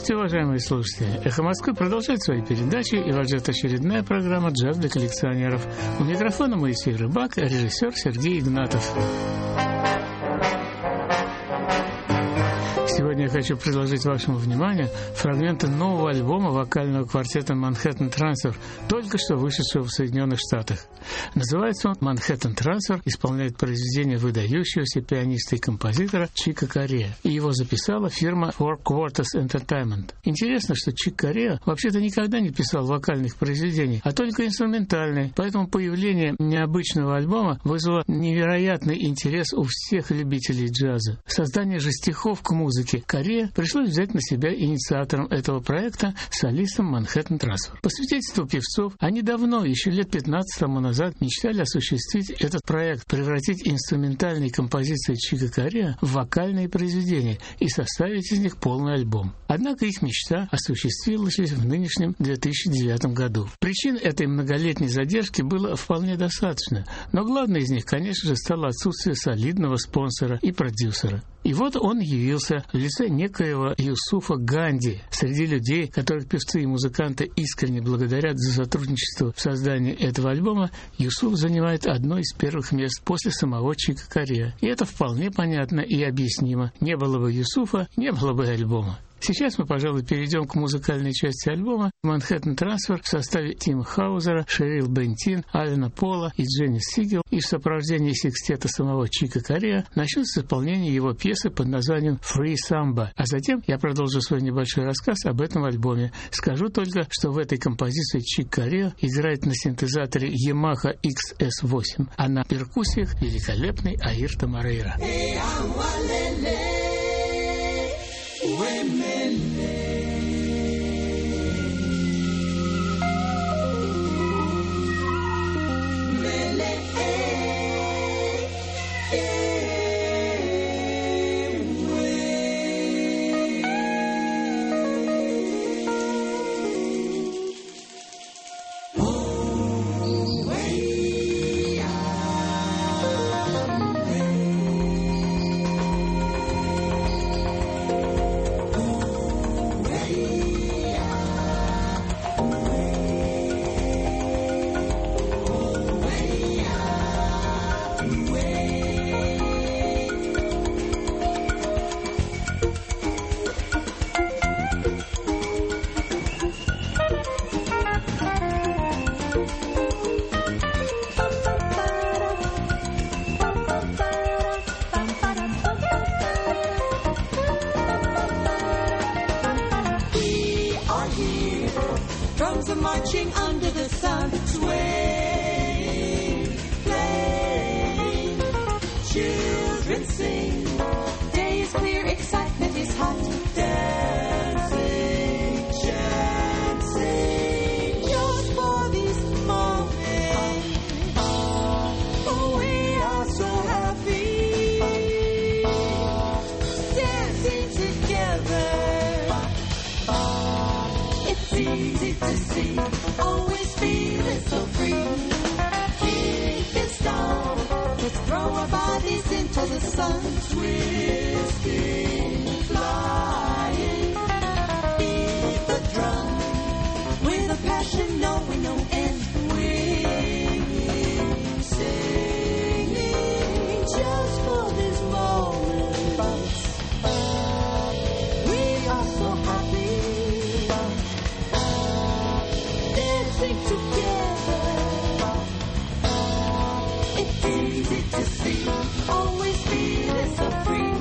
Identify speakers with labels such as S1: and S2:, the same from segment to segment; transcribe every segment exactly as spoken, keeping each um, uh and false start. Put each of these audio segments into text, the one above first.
S1: Здравствуйте, уважаемые слушатели. «Эхо Москвы» продолжает свои передачи, и вас ждет очередная программа «Джаз для коллекционеров». У микрофона Моисей Рыбак, а режиссер Сергей Игнатов. Сегодня я хочу предложить вашему вниманию фрагменты нового альбома вокального квартета Manhattan Transfer, только что вышедшего в Соединенных Штатах. Называется он Manhattan Transfer, исполняет произведение выдающегося пианиста и композитора Чика Кореа, и его записала фирма Four Quarters Entertainment. Интересно, что Чик Кореа вообще-то никогда не писал вокальных произведений, а только инструментальные, поэтому появление необычного альбома вызвало невероятный интерес у всех любителей джаза. Создание же стихов к музыке Кореа пришлось взять на себя инициатором этого проекта, солистом Manhattan Transfer. По свидетельству певцов, они давно, еще лет пятнадцать тому назад, мечтали осуществить этот проект, превратить инструментальные композиции Чика Кореа в вокальные произведения и составить из них полный альбом. Однако их мечта осуществилась в нынешнем две тысячи девятом году. Причин этой многолетней задержки было вполне достаточно, но главной из них, конечно же, стало отсутствие солидного спонсора и продюсера. И вот он явился в лице некоего Юсуфа Ганди. Среди людей, которых певцы и музыканты искренне благодарят за сотрудничество в создании этого альбома, Юсуф занимает одно из первых мест после самого Чика Кореа. И это вполне понятно и объяснимо. Не было бы Юсуфа, не было бы альбома. Сейчас мы, пожалуй, перейдем к музыкальной части альбома. Manhattan Transfer в составе Тима Хаузера, Шерил Бентин, Алена Пола и Дженни Сигел и в сопровождении секстета самого Чика Кореа начнут с исполнения его пьесы под названием «Free Samba». А затем я продолжу свой небольшой рассказ об этом альбоме. Скажу только, что в этой композиции Чик Кореа играет на синтезаторе Yamaha икс эс восемь, а на перкуссиях великолепный Аирто Морейра.
S2: Drums are marching under the sun, swaying, playing. Children sing. Day is clear, excitement is hot. Dancing, dancing, just for this moment. Oh, we are so happy, dancing together. It's easy to see, always feeling so free. Keep it strong, let's throw our bodies into the sun. Twisting, flying, beat the drum with a passion knowing no end. Winging, singing, just for this moment. We are so happy, together. It's easy to see, always feeling so free.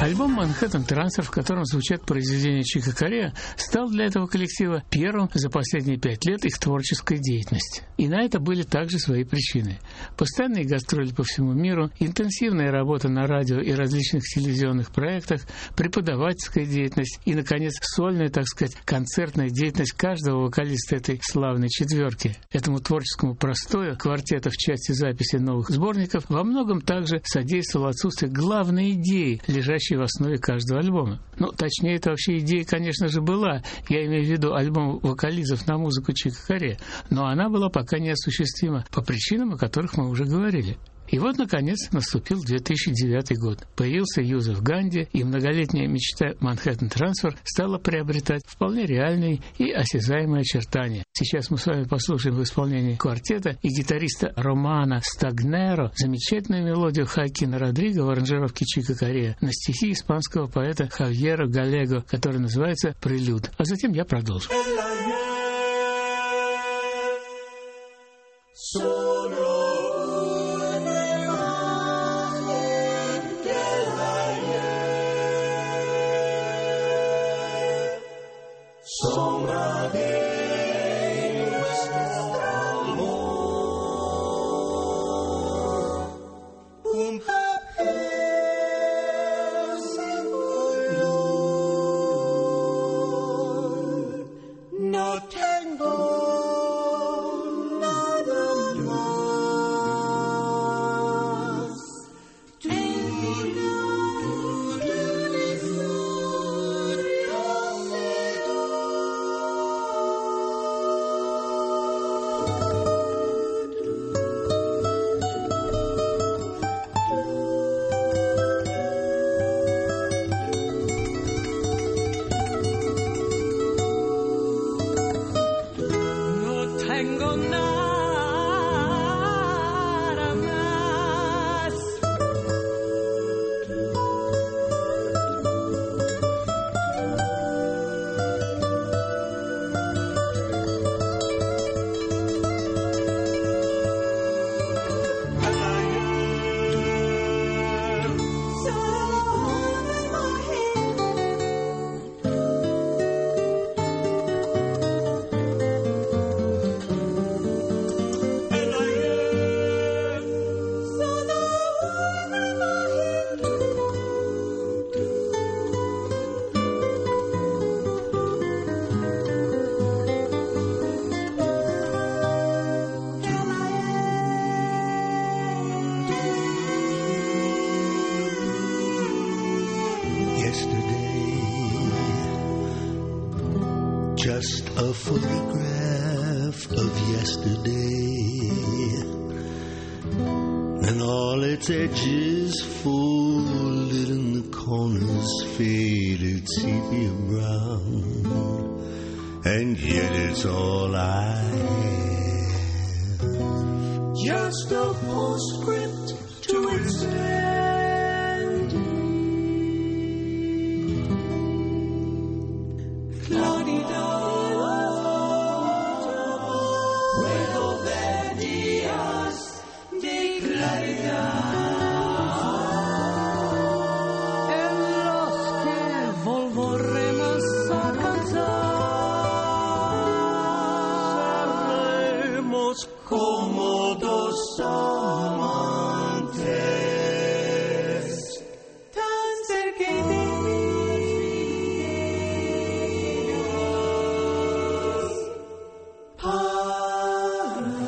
S1: Альбом «Манхэттен Трансфер», в котором звучат произведения Чика Кореа, стал для этого коллектива первым за последние пять лет их творческой деятельности. И на это были также свои причины. Постоянные гастроли по всему миру, интенсивная работа на радио и различных телевизионных проектах, преподавательская деятельность и, наконец, сольная, так сказать, концертная деятельность каждого вокалиста этой славной четверки. Этому творческому простою квартета в части записи новых сборников во многом также содействовало отсутствие главной идеи, лежащей в основе каждого альбома. Ну, точнее, это вообще идея, конечно же, была. Я имею в виду альбом вокализов на музыку Чика Кореа. Но она была пока неосуществима по причинам, о которых мы уже говорили. И вот, наконец, наступил две тысячи девятый год. Появился Юзеф Ганди, и многолетняя мечта «Манхэттен Трансфер» стала приобретать вполне реальные и осязаемые очертания. Сейчас мы с вами послушаем в исполнении квартета и гитариста Романа Стагнеро замечательную мелодию Хоакина Родриго в аранжировке Чика Кореа на стихи испанского поэта Хавьера Галего, который называется «Прелюд». А затем я продолжу.
S2: Sombra de nuestro amor, un papel sin color, no tengo nada más. Tengo
S3: just a photograph of yesterday, and all its edges folded and the corners faded sepia brown, and yet it's all I have.
S2: Just a postscript to its como dos amantes tan cercanos para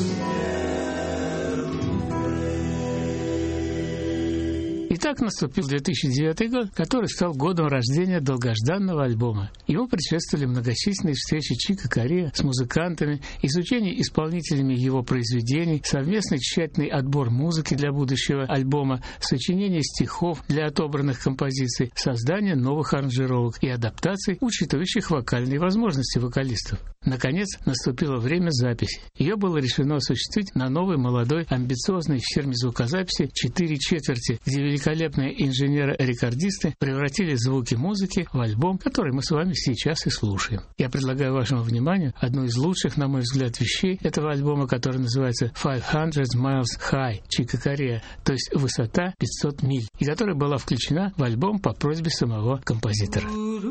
S2: siempre.
S1: Итак, наступил две тысячи девятый год, который стал годом рождения долгожданного альбома. Ему предшествовали многочисленные встречи Чика Кореа с музыкантами, изучение исполнителями его произведений, совместный тщательный отбор музыки для будущего альбома, сочинение стихов для отобранных композиций, создание новых аранжировок и адаптаций, учитывающих вокальные возможности вокалистов. Наконец, наступило время записи. Ее было решено осуществить на новой, молодой, амбициозной фирме звукозаписи «Четыре четверти», где великолепные инженеры-рекордисты превратили звуки музыки в альбом, который мы с вами сейчас и слушаем. Я предлагаю вашему вниманию одну из лучших, на мой взгляд, вещей этого альбома, который называется «пятьсот Miles High» Чика Корея, то есть высота пятьсот миль, и которая была включена в альбом по просьбе самого композитора.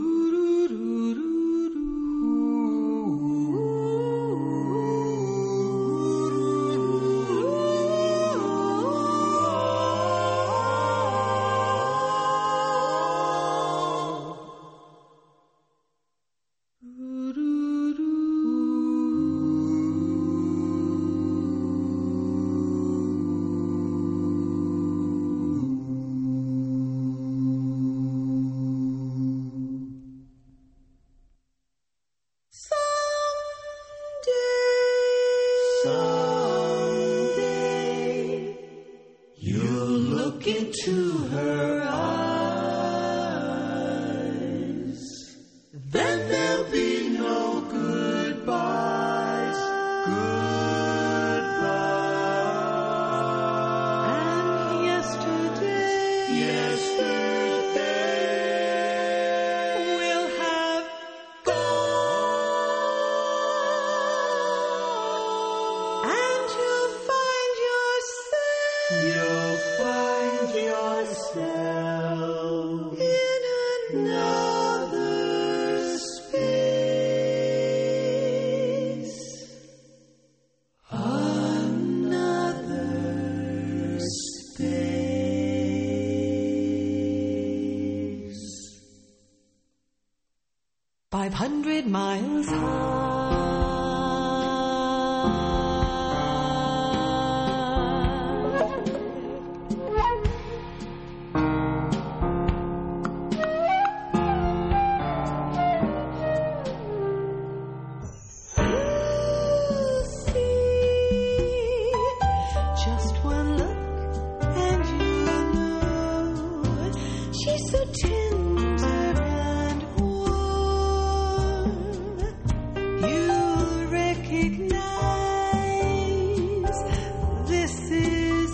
S2: Five hundred miles high. You'll see just one look and you'll know she's so tender and warm. You'll recognize this is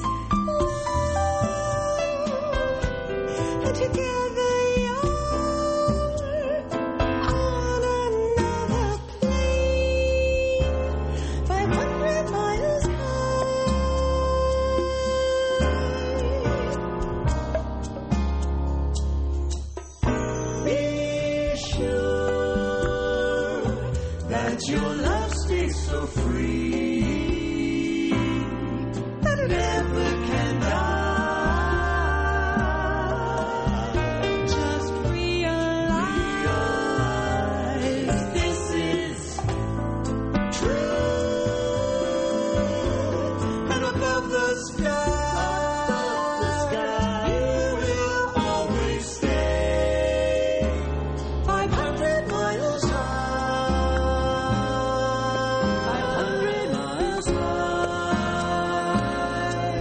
S2: love, and together you're on another plane, five hundred miles high. Be sure that your love stays so free that it never can die. Just realize this is true, and above the sky, you will always stay five hundred miles high. five hundred miles high.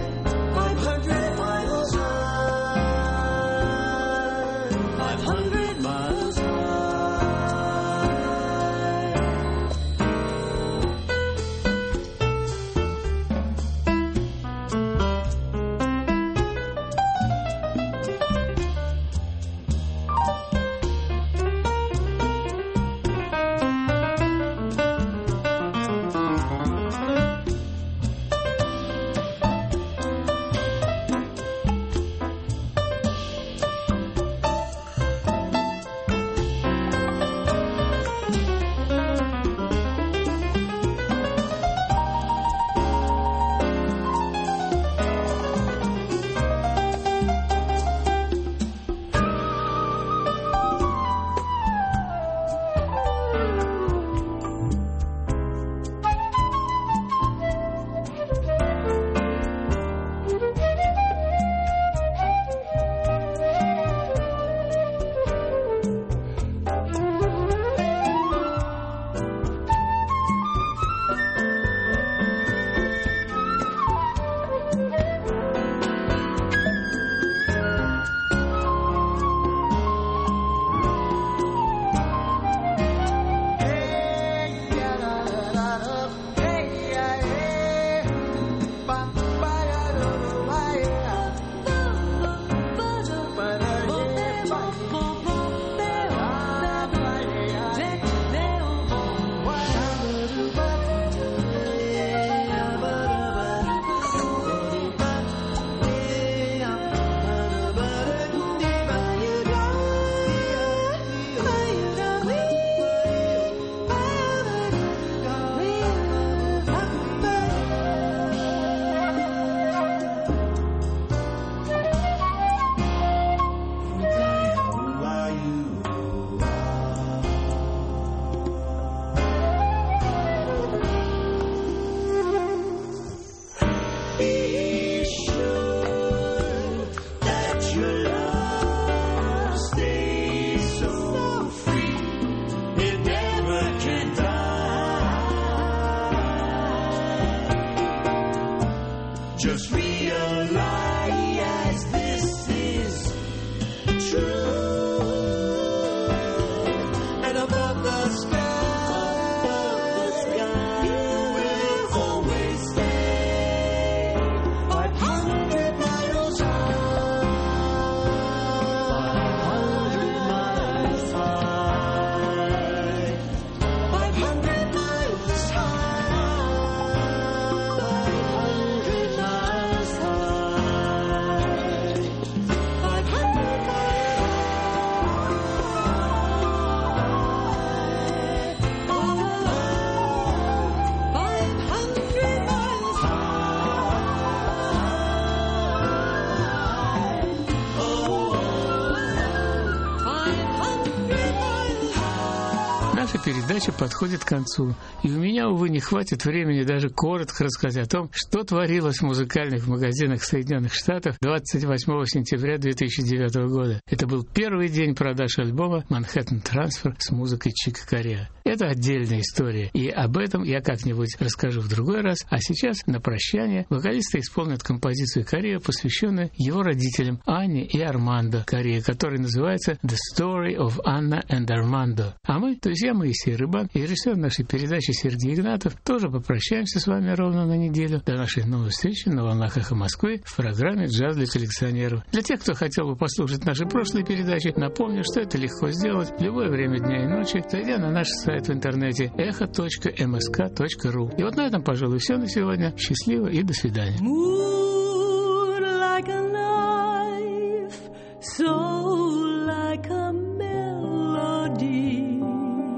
S1: передача подходит к концу, и у меня, увы, не хватит времени даже коротко рассказать о том, что творилось в музыкальных магазинах Соединенных Штатов двадцать восьмого сентября две тысячи девятого года. Это был первый день продаж альбома «Manhattan Transfer» с музыкой Чика Коrea. Это отдельная история, и об этом я как-нибудь расскажу в другой раз. А сейчас, на прощание, вокалисты исполнят композицию Коrea, посвященную его родителям Анне и Армандо Коrea, которая называется «The Story of Anna and Armando». А мы, друзья, Моисей Рыбан и режиссер нашей передачи Сергей Игнатов, тоже попрощаемся с вами ровно на неделю. До нашей новой встречи на волнах Эхо Москвы в программе «Джаз для коллекционеров». Для тех, кто хотел бы послушать наши прошлые передачи, напомню, что это легко сделать в любое время дня и ночи, зайдя на наш сайт в интернете эхо точка эм эс ка точка ру. И вот на этом, пожалуй, все на сегодня. Счастливо и до свидания.
S2: Moon like a knife, soul like a melody.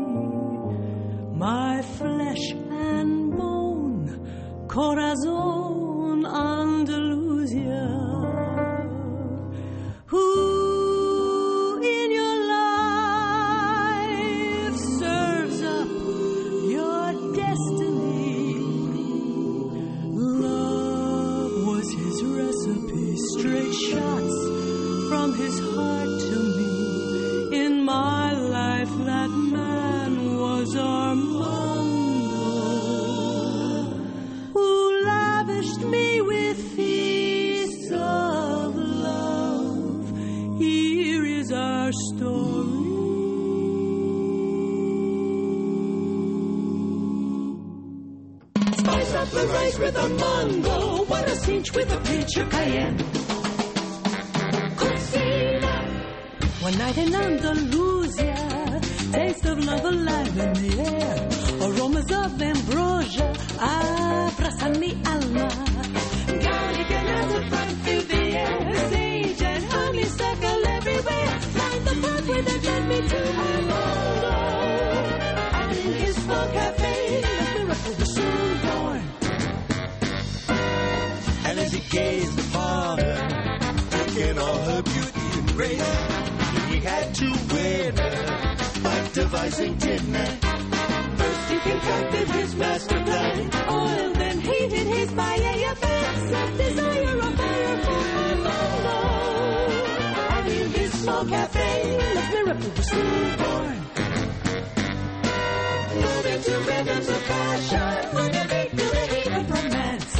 S2: My flesh and bone, corazón Andalusia. Who in your life serves up your destiny? Love was his recipe, straight shots from his heart to me. In my life that man was Armando, who lavished me with feasts of love. Here is our story. Spice up the rice with a mango, what a cinch with a pinch of cayenne. Cocina. One night in Andalusia, taste of love alive in the air, aromas of ambrosia, abraza mi alma. Garlic and azafran fill the air, sage and honeysuckle everywhere. Line the pathway that led me to Armando, and in his small cafe, a miracle was soon born.
S3: And as he gazed upon her, in all her beauty and grace, he had to win her by devising dinner.
S2: First he concocted his master plan, oiled and heated his paella pan, set desire on fire for Armando, and in his small cafe, a miracle was soon born. Moving to rhythms of passion, with a beat to the heat of romance.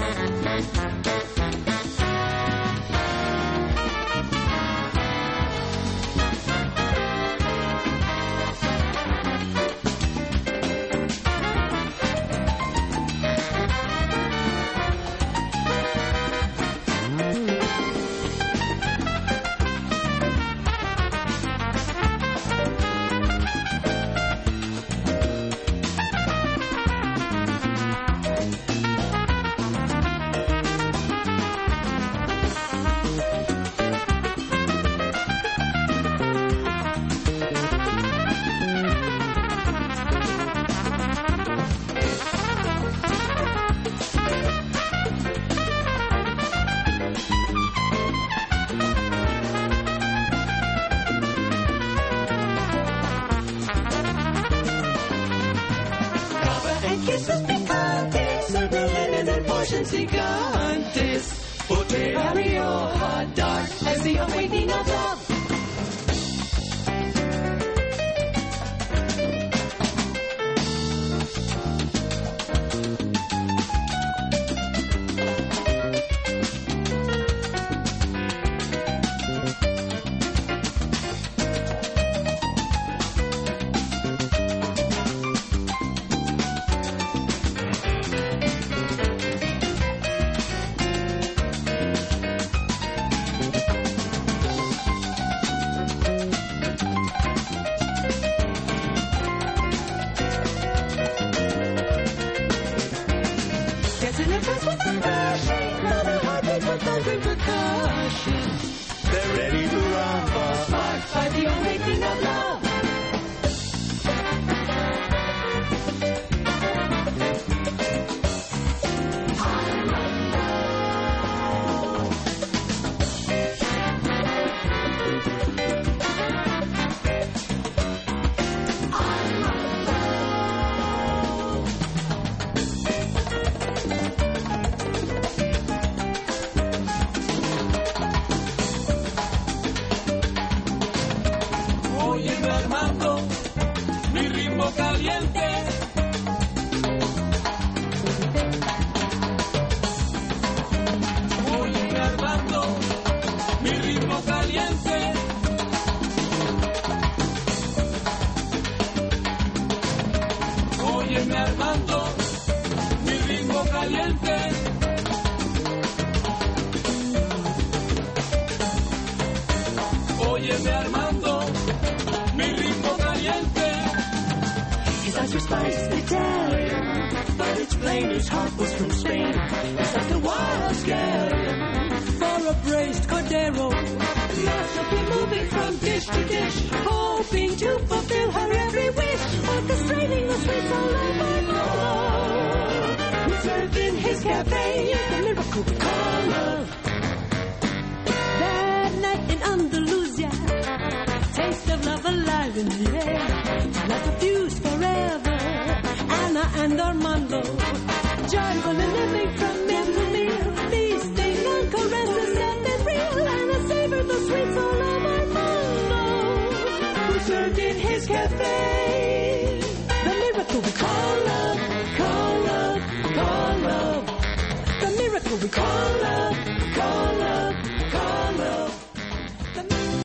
S2: Gigantes, Boteario, hot dark as the awakening of love.
S3: They're ready to rumble,
S2: Sparked by the awakening of love. Armando.
S4: Óyeme Armando, mi ritmo caliente. Óyeme Armando, mi ritmo caliente.
S2: His eyes were spiced Italian, but it's plain his heart was from Spain. He's like a wild scallion for a braised cordero. Constantly moving from dish to dish, hoping to fulfill her every wish, orchestrating the sweets all over Marlowe, who served in his cafe the miracle we call love. That night in Andalusia, taste of love alive in the air, life fused forever. Anna and Armando, joyful and living from meal to meal, feasting on caresses set and real. Anna savored the sweets all of Armando, who served in his cafe the miracle we call love, call love, call love. The miracle we call love, call love,